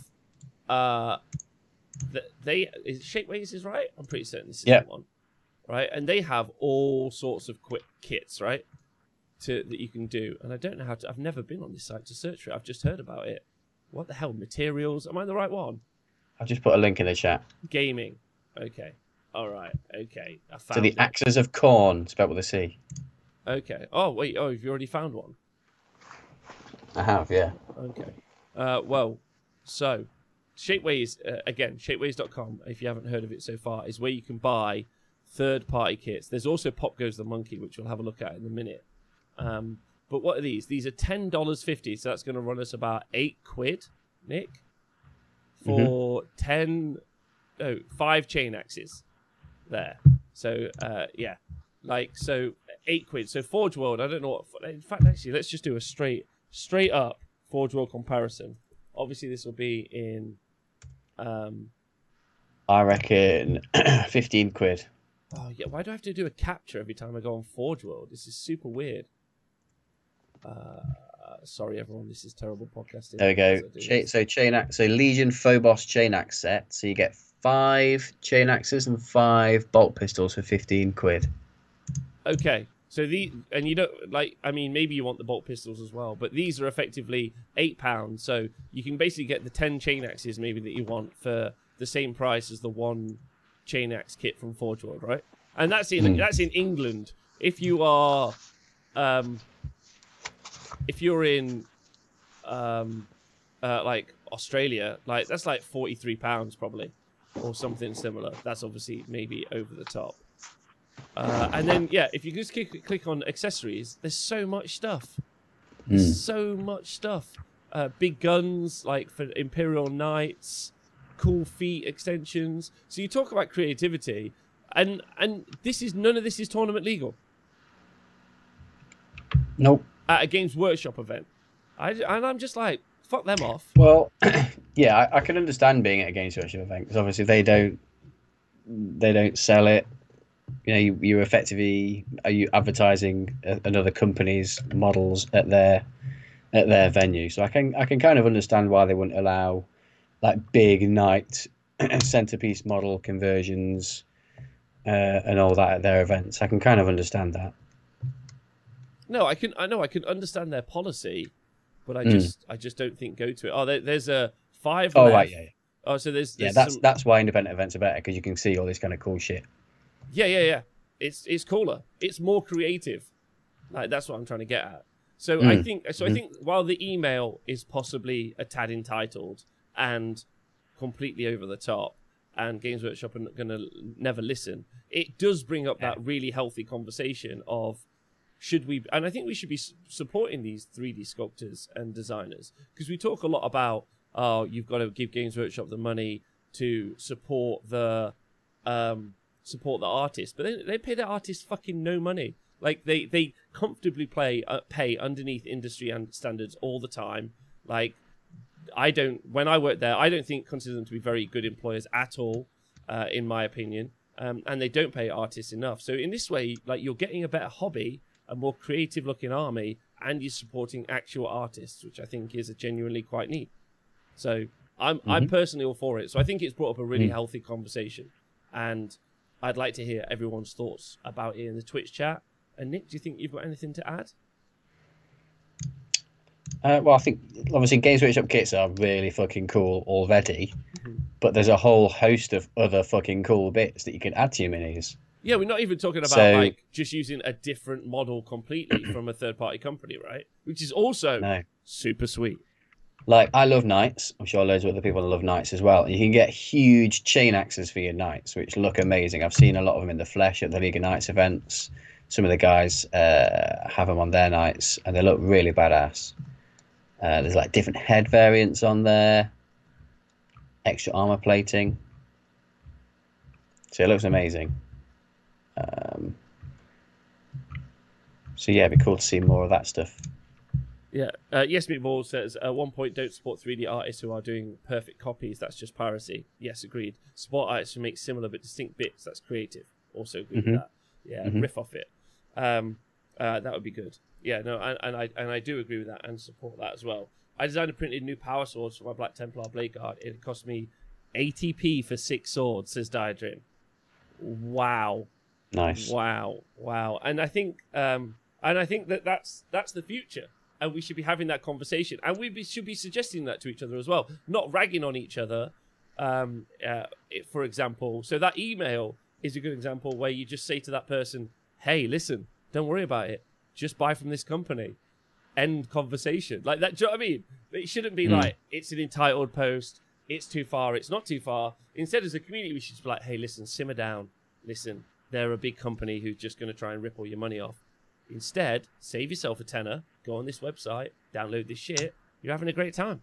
Shapeways is right. I'm pretty certain this is the one, right? And they have all sorts of quick kits, right, that you can do. And I don't know how to. I've never been on this site to search for it. I've just heard about it. what the hell? Materials? Am I the right one? I've just put a link in the chat. Gaming. Okay. All right. Okay. I found So the it. Axes of Corn, spelled with a C. Okay. Oh wait. Oh, have you already found one? I have, yeah. Okay. Well, so Shapeways, again, shapeways.com, if you haven't heard of it so far, is where you can buy third-party kits. There's also Pop Goes the Monkey, which we'll have a look at in a minute. But what are these? These are $10.50, so that's going to run us about £8, Nick, for 5 chain axes there. So, yeah, like, so £8. So Forge World, I don't know what, in fact, actually, let's just do a straight up Forge World comparison. Obviously, this will be in. I reckon £15. Oh yeah, why do I have to do a capture every time I go on Forge World? This is super weird. Sorry, everyone, this is terrible podcasting. There we go. So Legion Phobos chain axe set. So you get 5 chain axes and 5 bolt pistols for £15. Okay. So and you don't I mean, maybe you want the bolt pistols as well, but these are effectively £8. So you can basically get the 10 chain axes maybe that you want for the same price as the 1 chain axe kit from Forge World, right? And that's in England. If you are, if you're in, like Australia, like that's like £43 probably, or something similar. That's obviously maybe over the top. And then, yeah, if you just click on accessories, there's so much stuff. There's so much stuff. Big guns, like for Imperial Knights, cool feet extensions. So you talk about creativity, and none of this is tournament legal. Nope. At a Games Workshop event. And I'm just like, fuck them off. Well, yeah, I can understand being at a Games Workshop event, because obviously they don't sell it. You know, you're effectively, are you advertising another company's models at their venue? So I can kind of understand why they wouldn't allow like big knight centerpiece model conversions and all that at their events. I can kind of understand that. No, I can understand their policy, but I just don't think go to it. Oh, there's a 5 Oh left. right, yeah. Oh, so there's that's why independent events are better, because you can see all this kind of cool shit. Yeah. It's cooler. It's more creative. Like that's what I'm trying to get at. So I think while the email is possibly a tad entitled and completely over the top, and Games Workshop are going to never listen, it does bring up that really healthy conversation of should we, and I think we should be supporting these 3D sculptors and designers, because we talk a lot about you've got to give Games Workshop the money to support the artist, but they pay the artists fucking no money. Like they comfortably pay underneath industry and standards all the time. Like when I worked there, I don't consider them to be very good employers at all, in my opinion. And they don't pay artists enough. So in this way, like you're getting a better hobby, a more creative looking army, and you're supporting actual artists, which I think is genuinely quite neat. So I'm personally all for it. So I think it's brought up a really healthy conversation, and I'd like to hear everyone's thoughts about it in the Twitch chat. And Nick, do you think you've got anything to add? Well, I think obviously Games Workshop kits are really fucking cool already, but there's a whole host of other fucking cool bits that you can add to your minis. Yeah, we're not even talking about like just using a different model completely from a third-party company, right? Which is also super sweet. Like, I love knights. I'm sure loads of other people love knights as well. You can get huge chain axes for your knights, which look amazing. I've seen a lot of them in the flesh at the League of Knights events. Some of the guys have them on their knights, and they look really badass. There's like different head variants on there, extra armor plating. So it looks amazing. So yeah, it'd be cool to see more of that stuff. Yeah. Yes, Meatball says, at one point, don't support 3D artists who are doing perfect copies. That's just piracy. Yes, agreed. Support artists who make similar but distinct bits. That's creative. Also agree with that. Yeah, riff off it. That would be good. Yeah, no, and I do agree with that and support that as well. I designed and printed new power swords for my Black Templar Blade Guard. It cost me 80p for 6 swords, says Diadrim. Wow. Nice. Wow. And I think that's the future. and we should be having that conversation, and should be suggesting that to each other as well, not ragging on each other. For example, so that email is a good example where you just say to that person, hey, listen, don't worry about it, just buy from this company, end conversation. Like that. Do you know what I mean? It shouldn't be like it's an entitled post, it's too far, it's not too far. Instead, as a community, we should just be like, hey, listen, simmer down, listen, they're a big company who's just going to try and rip all your money off. Instead, save yourself a tenner, go on this website, download this shit, you're having a great time.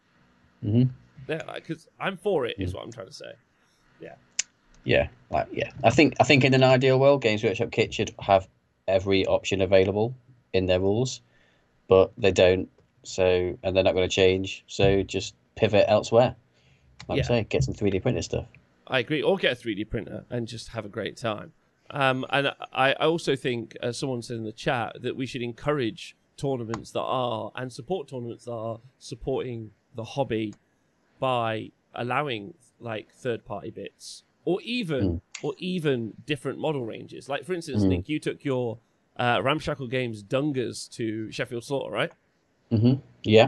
Yeah, because I'm for it, is what I'm trying to say. Yeah. I think in an ideal world, Games Workshop Kit should have every option available in their rules, but they don't. So, and they're not going to change. So just pivot elsewhere. Like I say, get some 3D printed stuff. I agree. Or get a 3D printer and just have a great time. And I also think, as someone said in the chat, that we should encourage tournaments that are, and support tournaments that are supporting the hobby by allowing like third-party bits, or even different model ranges. Like, for instance, Nick, you took your Ramshackle Games Dungas to Sheffield Slaughter, right? Yeah.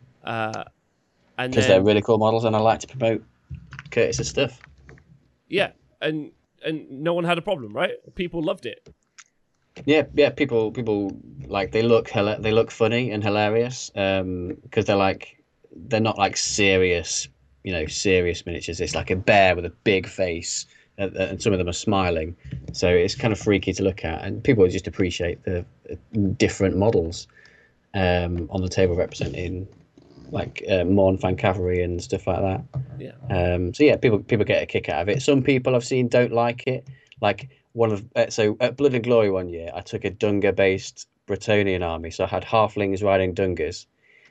And because they're really cool models, and I like to promote Curtis's stuff. Yeah, and no one had a problem, right? People loved it. Yeah. People like, they look funny and hilarious, because they're not like serious miniatures. It's like a bear with a big face, and some of them are smiling, so it's kind of freaky to look at, and people just appreciate the different models on the table representing like Morn Fan Cavalry and stuff like that. So yeah, people get a kick out of it. Some people I've seen don't like it. Like so at Blood and Glory one year, I took a Dunga based Bretonnian army, so I had halflings riding Dungas.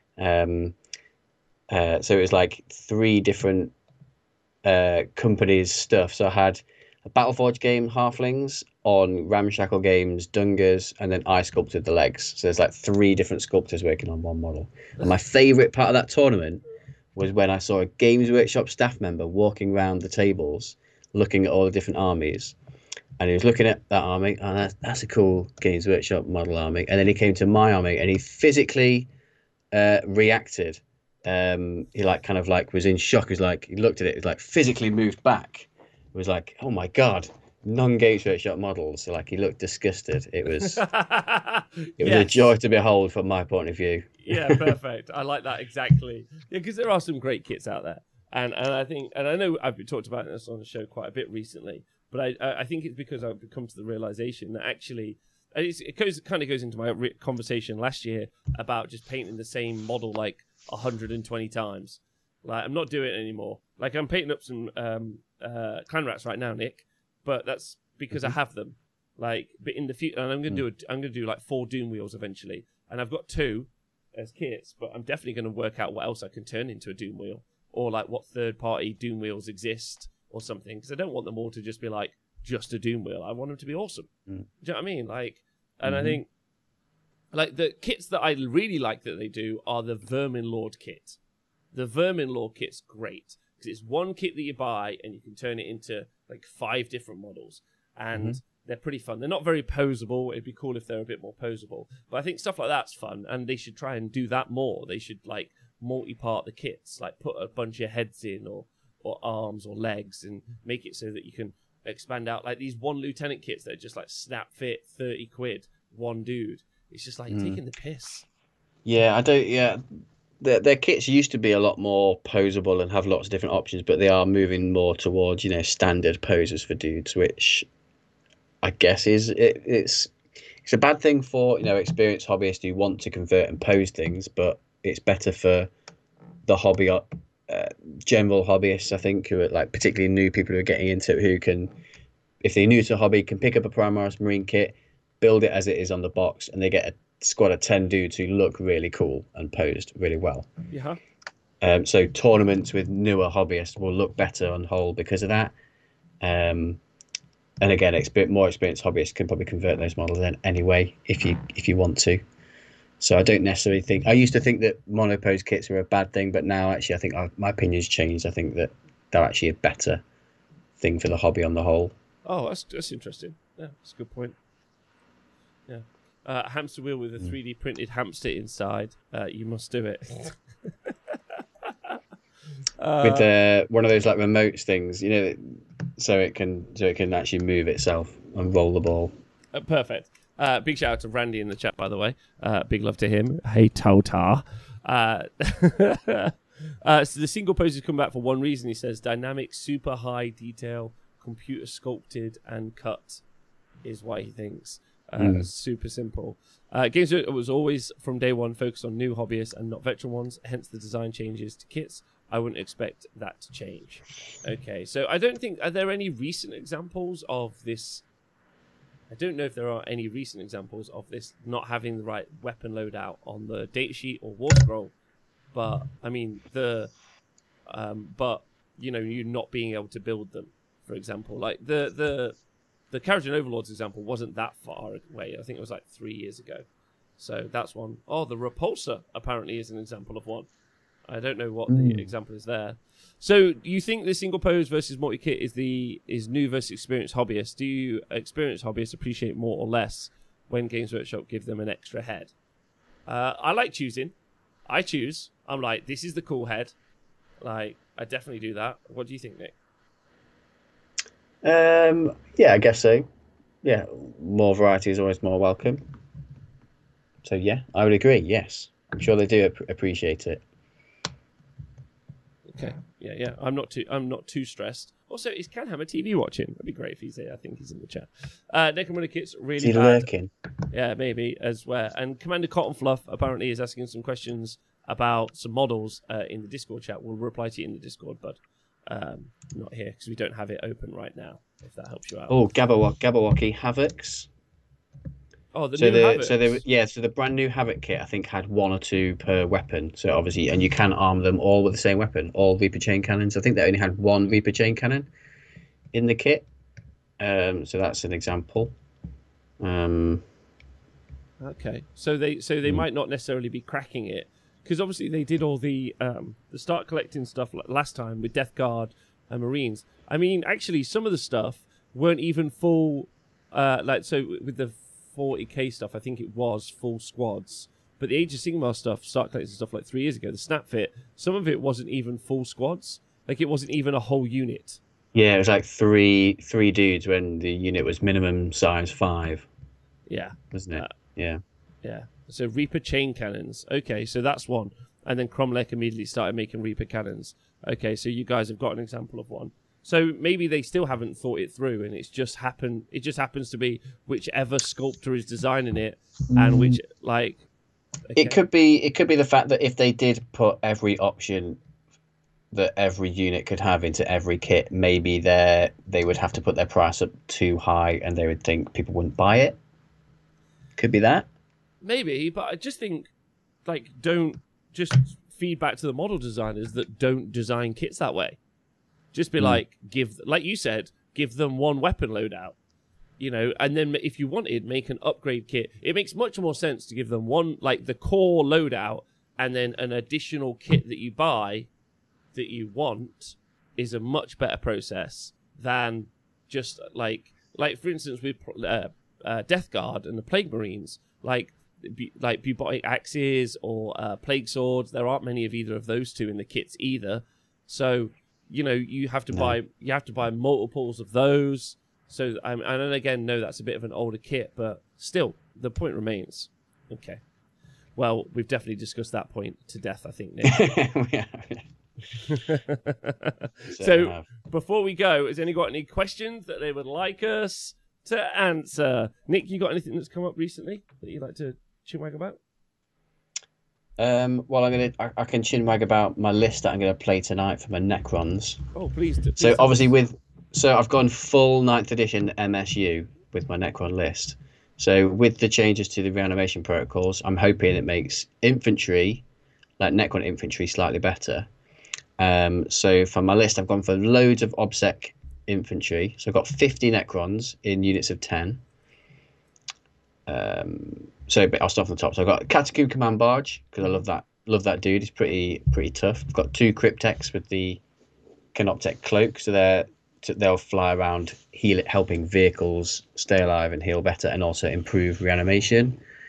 So it was like 3 different companies' stuff. So I had a Battleforge game halflings, on Ramshackle Games Dungas, and then I sculpted the legs. So there's like 3 different sculptors working on one model. And my favourite part of that tournament was when I saw a Games Workshop staff member walking around the tables looking at all the different armies. And he was looking at that army, and that's a cool Games Workshop model army. And then he came to my army, and he physically reacted. He was in shock. He looked at it, he physically moved back. It was like, oh my god, non-Games Workshop models. So he looked disgusted. It was a joy to behold from my point of view. Yeah, perfect. I like that exactly. Yeah, because there are some great kits out there, and I think, and I know I've talked about this on the show quite a bit recently, but I think it's because I've come to the realization that actually it kind of goes into my conversation last year about just painting the same model 120 times. I'm not doing it anymore. I'm painting up some clan rats right now, Nick, but that's because I have them. But in the future, and I'm gonna do 4 Doom wheels eventually, and I've got 2 as kits, but I'm definitely gonna work out what else I can turn into a Doom wheel, or what third-party Doom wheels exist or something, because I don't want them all to just be just a Doom wheel. I want them to be awesome. Do you know what I mean? And I think the kits that I really like that they do are the Vermin Lord kit. The Vermin Lord kit's great because it's one kit that you buy and you can turn it into 5 different models, and they're pretty fun. They're not very posable. It'd be cool if they're a bit more posable, but I think stuff like that's fun, and they should try and do that more. They should multi-part the kits, put a bunch of heads in or arms or legs, and make it so that you can expand out these 1 lieutenant kits that are just snap fit, 30 quid, 1 dude. It's just taking the piss. Yeah, I don't. Yeah, their kits used to be a lot more posable and have lots of different options, but they are moving more towards standard poses for dudes, which I guess it's a bad thing for experienced hobbyists who want to convert and pose things, but it's better for the hobby. General hobbyists, I think, who are particularly new people who are getting into it, who can, if they're new to a hobby, can pick up a Primaris Marine kit, build it as it is on the box, and they get a squad of 10 dudes who look really cool and posed really well. Yeah. So tournaments with newer hobbyists will look better on whole because of that. And again, more experienced hobbyists can probably convert those models in anyway if you want to. So I don't necessarily think. I used to think that monopose kits were a bad thing, but now actually I think my opinion's changed. I think that they're actually a better thing for the hobby on the whole. Oh, that's interesting. Yeah, that's a good point. Yeah. Hamster wheel with a 3D printed hamster inside. You must do it. With one of those like remotes things, so it can actually move itself and roll the ball. Perfect. Big shout out to Randy in the chat, by the way. Big love to him. Hey, Tota. So the single pose has come back for one reason. He says dynamic, super high detail, computer sculpted and cut is why he thinks. Super simple. Games was always from day one focused on new hobbyists and not veteran ones, hence the design changes to kits. I wouldn't expect that to change. Okay, so I don't think, are there any recent examples of this? I don't know if there are any recent examples of this not having the right weapon loadout on the datasheet or war scroll, but I mean you not being able to build them, for example, like the Kharadron Overlords example wasn't that far away. I think it was like 3 years ago. So that's one. Oh, the Repulsor apparently is an example of one. I don't know what the example is there. So you think the single pose versus multi-kit is new versus experienced hobbyists? Do you experienced hobbyists appreciate more or less when Games Workshop give them an extra head? I like choosing. I choose. I'm like, this is the cool head. Like, I definitely do that. What do you think, Nick? Yeah, I guess so. Yeah, more variety is always more welcome. So yeah, I would agree. Yes, I'm sure they do appreciate it. Okay. Yeah. I'm not too stressed. Also, is Canhammer TV watching? That'd be great if he's here. I think he's in the chat. Necromunda Kit's really is he bad. Lurking? Yeah, maybe as well. And Commander Cotton Fluff apparently is asking some questions about some models in the Discord chat. We'll reply to you in the Discord, but not here because we don't have it open right now. If that helps you out. Oh, Gabawaki Havocs. Oh, new Havocs. So the brand new Havoc kit I think had 1 or 2 per weapon. So obviously, and you can arm them all with the same weapon, all Reaper chain cannons. I think they only had 1 Reaper chain cannon in the kit. So that's an example. Okay, so they might not necessarily be cracking it because obviously they did all the start collecting stuff last time with Death Guard and Marines. I mean, actually, some of the stuff weren't even full. With the 40k stuff, I think it was full squads. But the Age of Sigmar stuff, start collecting stuff like 3 years ago, the Snap Fit, some of it wasn't even full squads. Like it wasn't even a whole unit. Yeah, it was like three dudes when the unit was minimum size 5. Yeah, wasn't it? Yeah. So Reaper chain cannons. Okay, so that's one. And then Cromlech immediately started making Reaper cannons. Okay, so you guys have got an example of one. So maybe they still haven't thought it through, and it just happens to be whichever sculptor is designing it, and which Okay. It could be the fact that if they did put every option that every unit could have into every kit, maybe they would have to put their price up too high, and they would think people wouldn't buy it. Could be that. Maybe, but I just think don't just feed back to the model designers that don't design kits that way. Just be like you said, give them 1 weapon loadout, and then if you wanted, make an upgrade kit. It makes much more sense to give them 1, like the core loadout, and then an additional kit that you buy that you want is a much better process than just like for instance with Death Guard and the Plague Marines, like Bubotic Axes or Plague Swords. There aren't many of either of those 2 in the kits either, so. You have to buy multiples of those. So, and then again, no, that's a bit of an older kit, but still, the point remains. Okay. Well, we've definitely discussed that point to death, I think, Nick. So, before we go, has anyone got any questions that they would like us to answer? Nick, you got anything that's come up recently that you'd like to chinwag about? Well, I can chinwag about my list that I'm gonna play tonight for my Necrons. Oh, please. So obviously I've gone full 9th edition MSU with my Necron list. So with the changes to the reanimation protocols, I'm hoping it makes infantry, like Necron infantry, slightly better. So for my list, I've gone for loads of OBSEC infantry. So I've got 50 Necrons in units of 10. But I'll start from the top. So I've got Catacomb Command Barge because I love that dude. He's pretty tough. I've got 2 Cryptex with the Canoptech Cloak, so they'll fly around, helping vehicles stay alive and heal better, and also improve reanimation.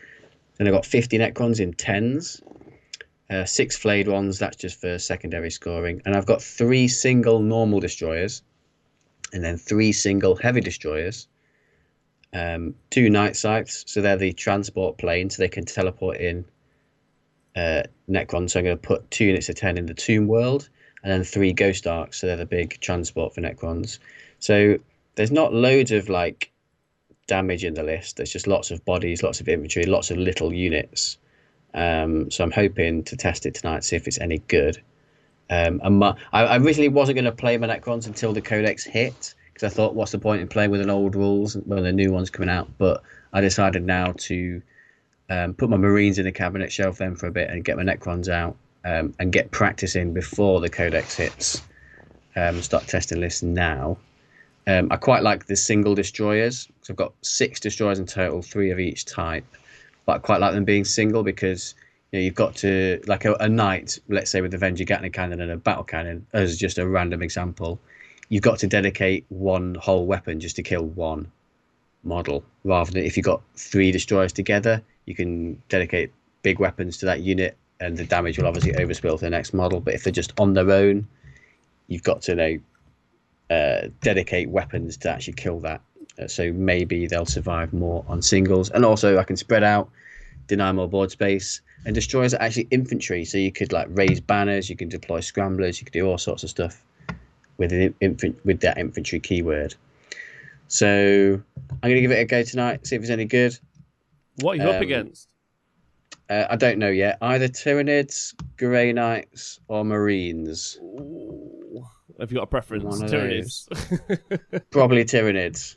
Then I've got 50 Necrons in 10s, 6 flayed ones, that's just for secondary scoring. And I've got 3 single normal destroyers, and then 3 single heavy destroyers, 2 night scythes, so they're the transport plane, so they can teleport in Necrons. So I'm going to put 2 units of 10 in the Tomb World, and then 3 Ghost Arcs, so they're the big transport for Necrons. So there's not loads of like damage in the list. There's just lots of bodies, lots of infantry, lots of little units. So I'm hoping to test it tonight, see if it's any good. I originally wasn't going to play my Necrons until the Codex hit, because I thought, what's the point in playing with an old rules when the new one's coming out? But I decided now to put my Marines in the cabinet, shelf them for a bit, and get my Necrons out and get practicing before the Codex hits. Start testing lists now. I quite like the single destroyers. So I've got 6 destroyers in total, 3 of each type. But I quite like them being single because you've got to, like a knight, let's say with the Venger Gatling cannon and a battle cannon, as just a random example, you've got to dedicate one whole weapon just to kill one model. Rather than if you've got 3 destroyers together, you can dedicate big weapons to that unit and the damage will obviously overspill to the next model. But if they're just on their own, you've got to dedicate weapons to actually kill that. So maybe they'll survive more on singles. And also I can spread out, deny more board space. And destroyers are actually infantry, so you could like raise banners, you can deploy scramblers, you could do all sorts of stuff with that infantry keyword. So I'm going to give it a go tonight, see if it's any good. What are you up against? I don't know yet. Either Tyranids, Grey Knights, or Marines. Ooh. Have you got a preference? Tyranids. Probably Tyranids.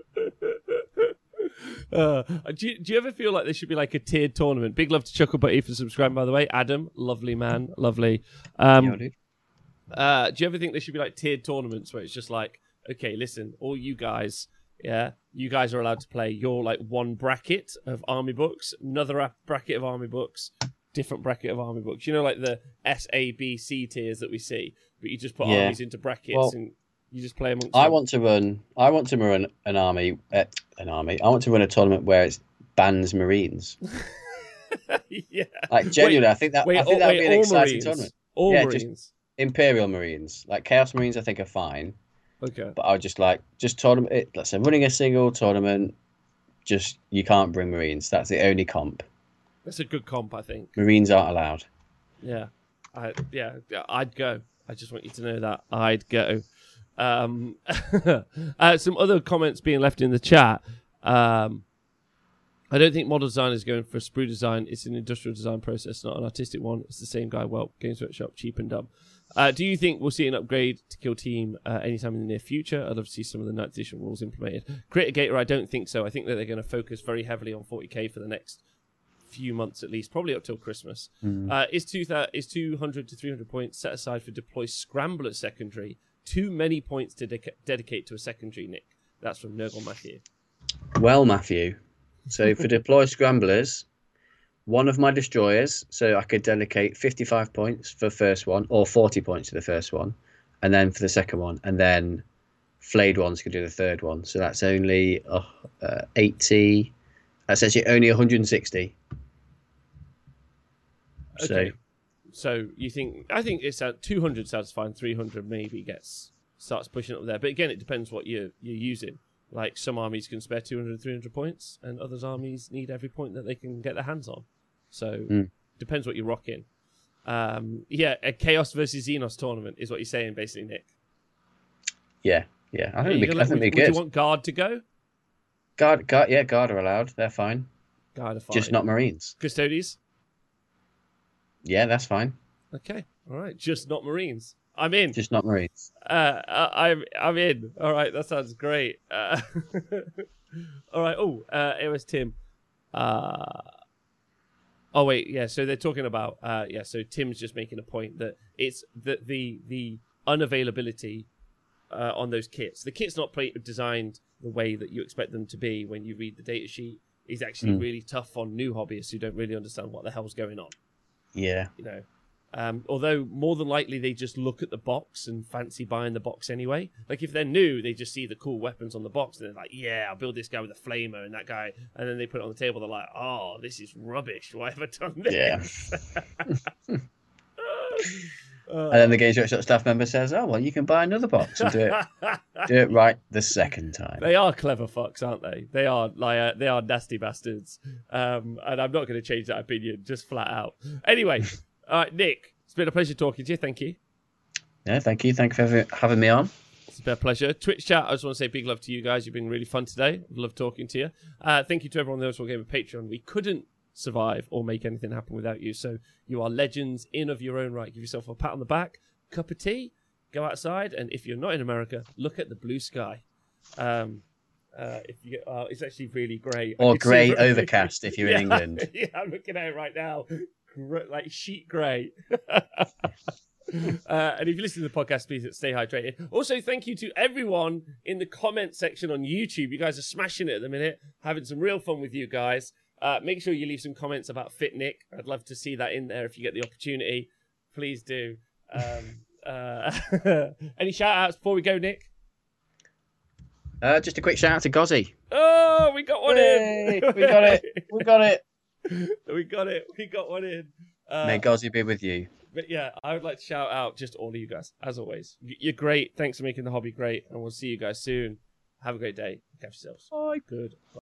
Do you ever feel like there should be like a tiered tournament? Big love to Chuckle Buddy for subscribing, by the way. Adam, lovely man, lovely. Do you ever think there should be like tiered tournaments where it's just like, okay, listen, all you guys, you guys are allowed to play your like one bracket of army books, another bracket of army books, different bracket of army books. You know, like the S, A, B, C tiers that we see, but you just put armies into brackets and you just play amongst them. I want to run an army. I want to run a tournament where it's bans Marines. Yeah. Like genuinely, I think that would be an exciting tournament. All Marines. Just Imperial Marines. Like Chaos Marines, I think are fine. Okay. But I would just tournament. Let's say running a single tournament. Just you can't bring Marines. That's the only comp. That's a good comp, I think. Marines aren't allowed. Yeah. I'd go. I just want you to know that I'd go. Some other comments being left in the chat. I don't think model design is going for sprue design. It's an industrial design process, not an artistic one. It's the same guy. Well, Games Workshop, cheap and dumb. Do you think we'll see an upgrade to Kill Team anytime in the near future? I'd love to see some of the 9th edition rules implemented. Creator I don't think so. I think that they're going to focus very heavily on 40k for the next few months at least, probably up till Christmas. Is 200 to 300 points set aside for deploy scrambler secondary? Too many points to dedicate to a secondary, Nick. That's from Nurgle Matthew. Well, Matthew. So for deploy scramblers, one of my destroyers, so I could dedicate 55 points for the first one, or 40 points to the first one, and then for the second one, and then flayed ones could do the third one. So that's only 80. That's actually only 160. Okay. So you think? I think it's at 200 satisfying. 300 maybe starts pushing up there. But again, it depends what you're using. Like some armies can spare 200, 300 points, and others armies need every point that they can get their hands on. So depends what you're rocking. A Chaos versus Xenos tournament is what you're saying, basically, Nick. Yeah. I think it'd be good. Would you want Guard to go? Guard are allowed. They're fine. Guard are fine. Just not Marines. Custodes? Yeah, that's fine. Okay, all right. Just not Marines. I'm in. Just not Marines. I'm in. All right, that sounds great. All right. Oh, AOS Tim. Oh wait, yeah. So they're talking about So Tim's just making a point that it's the unavailability on those kits. The kit's not designed the way that you expect them to be when you read the data sheet. Is actually really tough on new hobbyists who don't really understand what the hell's going on. Yeah. You know, Although more than likely they just look at the box and fancy buying the box anyway. Like if they're new, they just see the cool weapons on the box and they're like, yeah, I'll build this guy with a flamer and that guy. And then they put it on the table. They're like, oh, this is rubbish. Why have I done this? Yeah. And then the Games Workshop staff member says, oh, well, you can buy another box and do it right the second time. They are clever fucks, aren't they? They are they are nasty bastards. And I'm not going to change that opinion, just flat out. Anyway, all right, Nick, it's been a pleasure talking to you. Thank you. Yeah, thank you. Thank you for having me on. It's been a pleasure. Twitch chat, I just want to say big love to you guys. You've been really fun today. Love talking to you. Thank you to everyone else who gave a Patreon. We couldn't survive or make anything happen without you. So you are legends in of your own right. Give yourself a pat on the back, cup of tea, go outside, and if you're not in America, look at the blue sky. If you get, it's actually really grey. Or grey overcast if you're in England. Yeah, I'm looking at it right now. Like sheet grey. And if you listen to the podcast, please stay hydrated. Also, thank you to everyone in the comment section on YouTube. You guys are smashing it at the minute. Having some real fun with you guys. Make sure you leave some comments about Fit Nick. I'd love to see that in there if you get the opportunity. Please do. Any shout outs before we go, Nick? Just a quick shout out to Gozzy. Oh, we got one in. We got it. We got it. We got it. We got one in. May Gozzy be with you. But yeah, I would like to shout out just all of you guys, as always. You're great. Thanks for making the hobby great. And we'll see you guys soon. Have a great day. Catch yourselves. Bye. Good.